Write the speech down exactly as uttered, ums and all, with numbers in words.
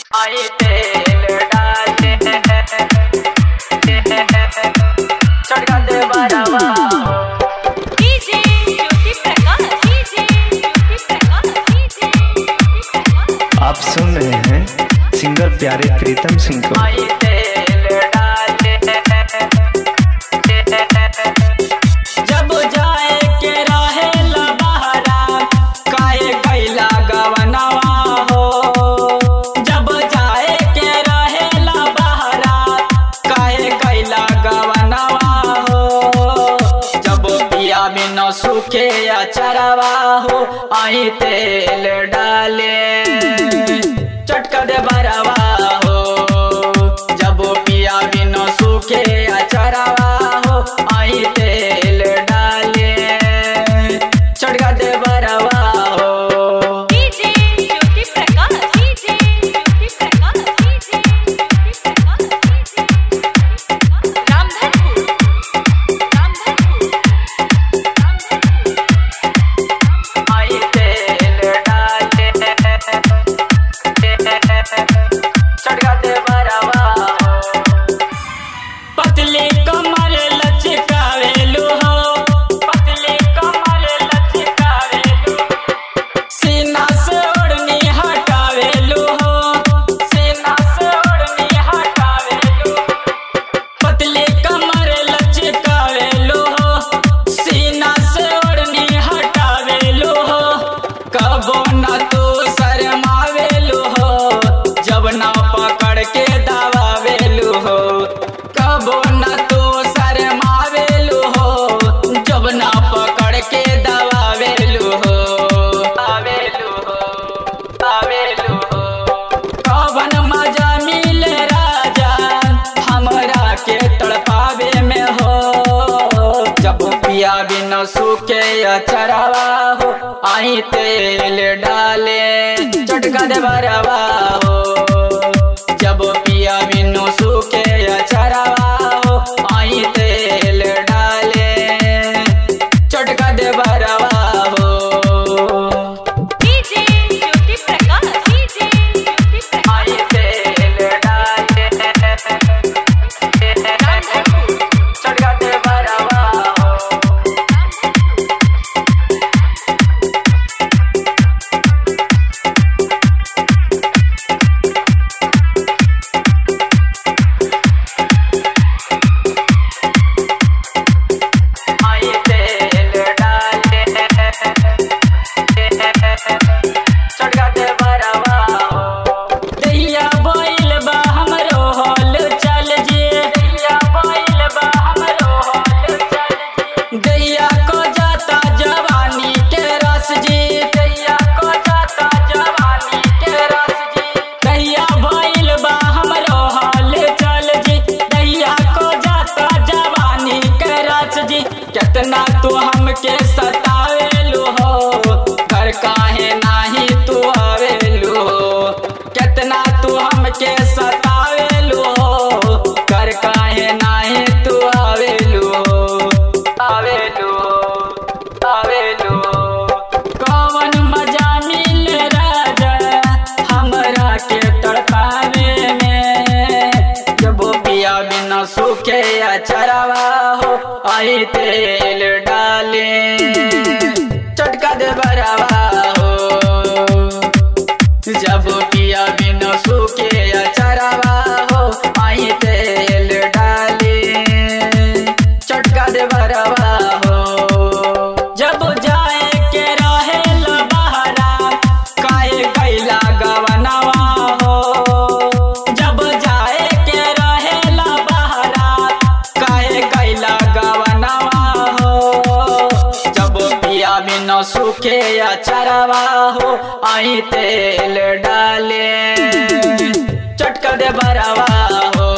आई तेल डाले चटका दे बरवा DJ Jyoti Prakash DJ Jyoti Prakash DJ Jyoti Prakash. आप सुन रहे हैं सिंगर प्यारे प्रीतम सिंह को। आई तेल डाले जब जाए के रहे लबहरा काहे कैला गवनवा हो। जब जाए के रहे लबहरा काहे कैला गवनवा हो। जब पिया बिना सूखे अचरवा हो आई तेल डाले चटका दे बरवा हो। जब पिया बिना सूखे अचरवा हो आई तेल डाले चटका दे बरवा हो। DJ Jyoti Prakash DJ Jyoti Prakash DJ Jyoti Prakash DJ Ramdhanpur Ramdhanpur Ramdhanpur. आई तेल डाले चटका दे बरवा हो। पतली कमर लचकावेलू हो पतली कमर लचकावेलू सीना से ओढ़नी हटावेलू हो सीना से ओढ़नी हटावेलू। पतली कमर लचकावेलू हो सीना से ओढ़नी हटावेलू हो। कबो न तू शर्मावेलू हो जब ना पकड़ के दबावेलू हो। कबो न तू शर्मावेलू हो जब ना पकड़ के दबावेलू हो। आवेलू हो आवेलू हो कवन मजा मिले राजा हमरा के तड़पावे में हो। जब पिया बिना सूखे अचरवा हो आई तेल डाले चटका दे बरवा हो। जब पिया बिनु सूखे अचरवा हो आई तेल डाले चटका दे बरवा हो। डीजे ज्योति प्रकाश डीजे ज्योति प्रकाश आई तेल डाले रामधनपुर चटका दे बरवा हो। आई तेल डाले चटका दे बरवा हो। दैया बोइल बा हमरो हॉल चल जे दैया बोइल बा हमरो हॉल चल जे। दैया को जाता जवानी के रस जी दैया को जाता जवानी के रस जी। दैया बोइल बा हमरो हॉल चल जी दैया को जाता जवानी के रस जी। कितना तू हमके सतावेलू हो घर काहे नाही तू आवेलू हो। कितना तू हमके सतावेलू हो घर काहे नाही तू आवेलू हो। आवेलू आवेलू कौन मजा मिल राजा हमरा के तड़पावे में। जब पिया बिना सूखे अचरवा हो आई तेल डाले चटका दे बरवा हो। जब पिया बिना सूखे अचरवा हो आई तेल डाले चटका दे बरवा हो। जब जाए के रहे लबहरा काहे कैला गवनवा हो। जब जाए के रहे लबहरा काहे कैला गवनवा हो। जब पिया बिना सूखे अचरवा हो आई तेल डाले चटका दे बरवा हो।